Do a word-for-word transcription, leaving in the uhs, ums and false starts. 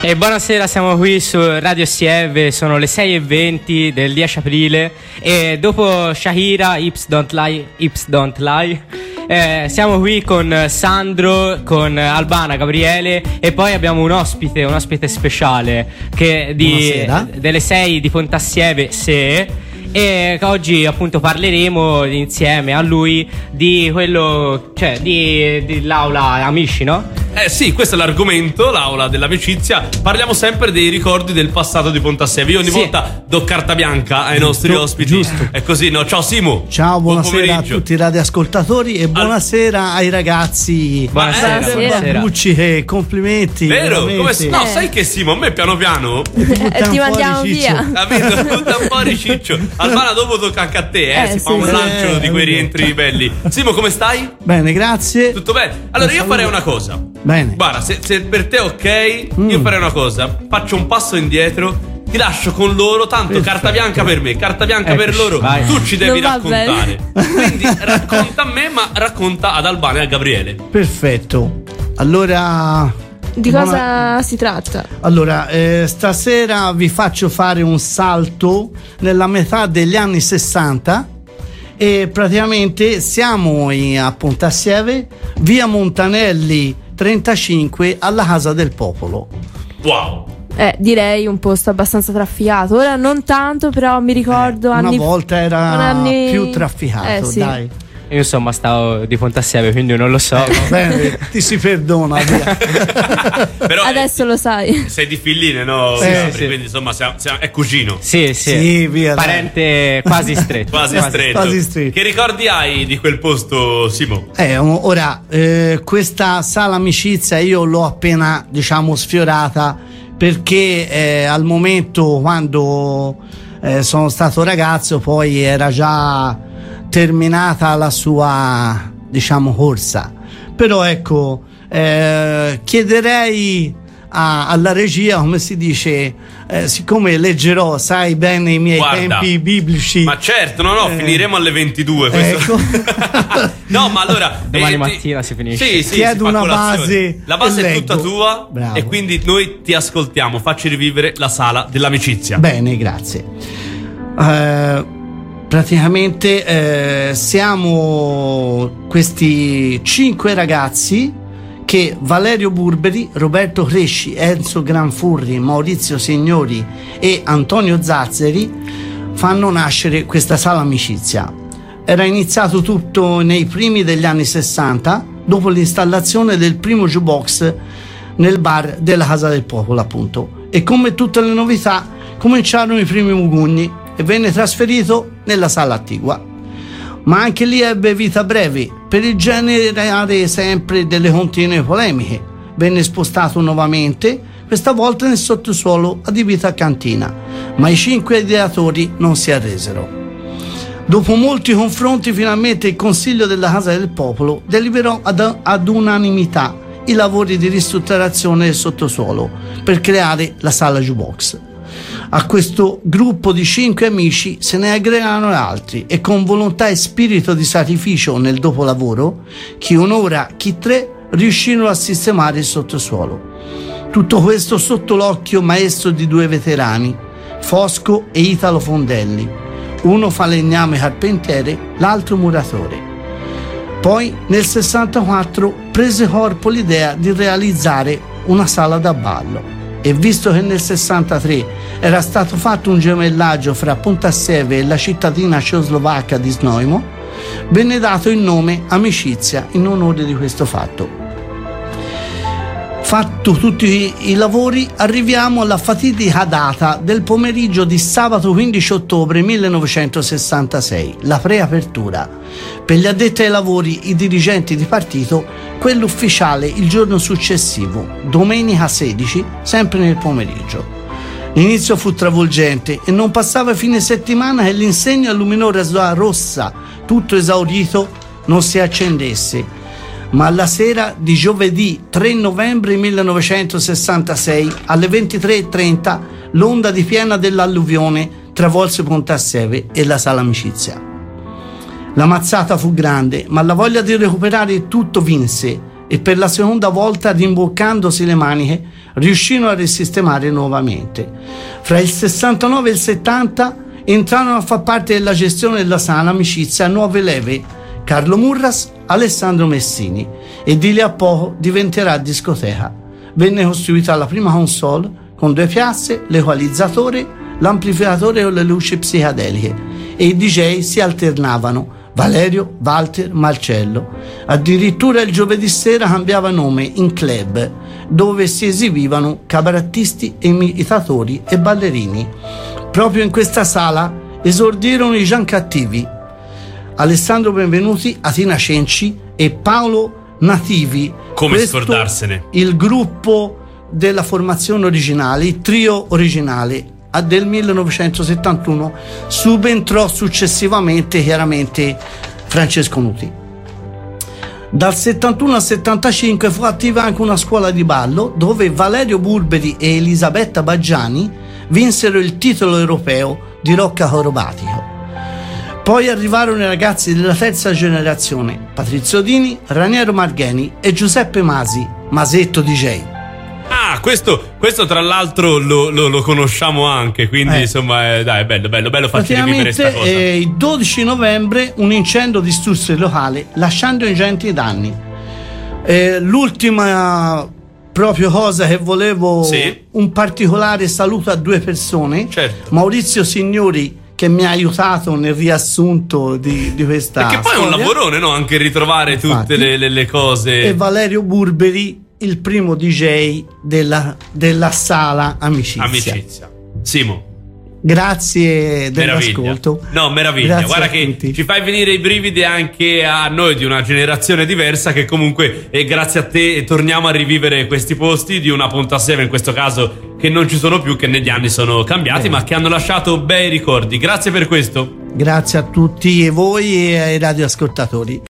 E buonasera, siamo qui su Radio Sieve, sono le sei e venti del dieci aprile e dopo Shahira, Hips Don't Lie, Hips Don't Lie, eh, siamo qui con Sandro, con Albana, Gabriele e poi abbiamo un ospite, un ospite speciale che di, delle sei di Pontassieve, se... E oggi appunto parleremo insieme a lui di quello, cioè di, di l'aula Amici, no? Eh sì, questo è l'argomento, l'aula dell'amicizia. Parliamo sempre dei ricordi del passato di Pontassieve. Io ogni sì. volta do carta bianca ai nostri giusto, ospiti. Giusto. È così, no? Ciao Simo. Ciao, buonasera Buon a tutti i radioascoltatori e buonasera All... ai ragazzi. Buonasera, eh, buonasera. Bucci, che complimenti. Vero? Come si... No, eh. sai che Simo, a me piano piano eh, ti mandiamo via. Capito? Butta un po' riciccio. Albana, dopo tocca anche a te, eh? eh si sì, fa un sì, lancio eh, di quei rientri belli. Simo, come stai? Bene, grazie. Tutto bene? Allora io farei una cosa. Bene. Guarda, se, se per te è ok, mm. io farei una cosa. Faccio un passo indietro, ti lascio con loro. Tanto perfetto. Carta bianca per me, carta bianca Eccoci, per loro. Vai. Tu ci devi non raccontare. Quindi racconta a me, ma racconta ad Albana e a Gabriele. Perfetto. Allora... Di cosa buona... si tratta? Allora, eh, stasera vi faccio fare un salto nella metà degli anni sessanta e praticamente siamo in, a Pontassieve, via Montanelli trentacinque, alla Casa del Popolo. Wow! Eh, direi un posto abbastanza trafficato. Ora non tanto, però mi ricordo eh, anni... Una volta era anni... più trafficato, eh, sì. dai. Io insomma stavo di Pontassieve, quindi non lo so. Eh, bene, ti si perdona. Via. Però adesso è, lo sai. Sei di Filline, no? Sì, Gabri, sì. Quindi insomma siamo, siamo, è cugino. Sì, sì, sì via, parente quasi stretto. Quasi, quasi stretto. Quasi stretto. Che ricordi hai di quel posto, Simo? Eh, ora, eh, questa sala amicizia io l'ho appena, diciamo, sfiorata perché eh, al momento quando eh, sono stato ragazzo poi era già terminata la sua, diciamo, corsa. Però ecco, eh, chiederei a, alla regia, come si dice, eh, siccome leggerò, sai bene, i miei Guarda, tempi biblici. Ma certo, no, no, eh, finiremo alle ventidue. Questo. Ecco. No, ma allora domani eh, mattina si finisce. Sì, sì, chiedo si una colazione. base. La base è tutta leggo. tua. Bravo. E quindi noi ti ascoltiamo. Facci rivivere la sala dell'amicizia. Bene, grazie. Uh, praticamente eh, siamo questi cinque ragazzi che Valerio Burberi, Roberto Cresci, Enzo Granfurri, Maurizio Signori e Antonio Zazzeri fanno nascere questa sala amicizia. Era iniziato tutto nei primi degli anni sessanta, dopo l'installazione del primo jukebox nel bar della Casa del Popolo, appunto. E come tutte le novità cominciarono i primi mugugni e venne trasferito nella sala attigua. Ma anche lì ebbe vita breve per il generare sempre delle continue polemiche. Venne spostato nuovamente, questa volta nel sottosuolo adibito a cantina, ma i cinque ideatori non si arresero. Dopo molti confronti, finalmente il Consiglio della Casa del Popolo deliberò ad, ad unanimità i lavori di ristrutturazione del sottosuolo per creare la sala jukebox. A questo gruppo di cinque amici se ne aggregarono altri e con volontà e spirito di sacrificio nel dopolavoro, chi un'ora, chi tre, riuscirono a sistemare il sottosuolo. Tutto questo sotto l'occhio maestro di due veterani, Fosco e Italo Fondelli, uno falegname carpentiere, l'altro muratore. Poi nel sessantaquattro prese corpo l'idea di realizzare una sala da ballo. E visto che nel sessantatré era stato fatto un gemellaggio fra Pontassieve e la cittadina cecoslovacca di Znojmo, venne dato il nome Amicizia in onore di questo fatto. Fatto tutti i lavori, arriviamo alla fatidica data del pomeriggio di sabato quindici ottobre millenovecentosessantasei, la preapertura. Per gli addetti ai lavori, i dirigenti di partito, quello ufficiale il giorno successivo, domenica sedici, sempre nel pomeriggio. L'inizio fu travolgente e non passava fine settimana che l'insegna luminosa rossa, tutto esaurito, non si accendesse. Ma alla sera di giovedì tre novembre millenovecentosessantasei alle ventitré e trenta l'onda di piena dell'alluvione travolse Pontassieve e la sala amicizia. La mazzata fu grande, ma la voglia di recuperare tutto vinse e per la seconda volta, rimboccandosi le maniche, riuscirono a risistemare nuovamente. Fra il sessantanove e il settanta entrarono a far parte della gestione della sana amicizia nuove leve, Carlo Murras, Alessandro Messini, e di lì a poco diventerà discoteca. Venne costruita la prima console con due piazze, l'equalizzatore, l'amplificatore con le luci psichedeliche, e i D J si alternavano: Valerio, Walter, Marcello. Addirittura il giovedì sera cambiava nome in club, dove si esibivano cabarettisti, imitatori e ballerini. Proprio in questa sala esordirono i Giancattivi, Alessandro Benvenuti, Atina Cenci e Paolo Nativi. Come Questo, scordarsene? Il gruppo della formazione originale, il trio originale del millenovecentosettantuno. Subentrò successivamente chiaramente Francesco Nuti. Dal settantuno al settantacinque fu attiva anche una scuola di ballo, dove Valerio Burberi e Elisabetta Baggiani vinsero il titolo europeo di rock acrobatico. Poi arrivarono i ragazzi della terza generazione: Patrizio Dini, Raniero Margheni e Giuseppe Masi, Masetto D J. Ah, questo, questo tra l'altro lo, lo, lo conosciamo anche, quindi eh. insomma eh, dai, è bello, bello, bello farci rivivere questa cosa. Eh, il dodici novembre un incendio distrusse il locale, lasciando ingenti danni. Eh, l'ultima proprio cosa che volevo, sì. un particolare saluto a due persone. Certo. Maurizio Signori, che mi ha aiutato nel riassunto di, di questa Perché poi storia. È un lavorone, no? Anche ritrovare Infatti. tutte le, le, le cose. E Valerio Burberi, il primo D J della, della sala Amicizia. Amicizia. Simo, grazie dell'ascolto. Meraviglia. No, meraviglia. Grazie. Guarda che tutti. Ci fai venire i brividi anche a noi di una generazione diversa, che comunque eh, grazie a te torniamo a rivivere questi posti di una Ponta Seve, in questo caso, che non ci sono più, che negli anni sono cambiati, Bene. ma che hanno lasciato bei ricordi. Grazie per questo. Grazie a tutti e voi e ai radioascoltatori.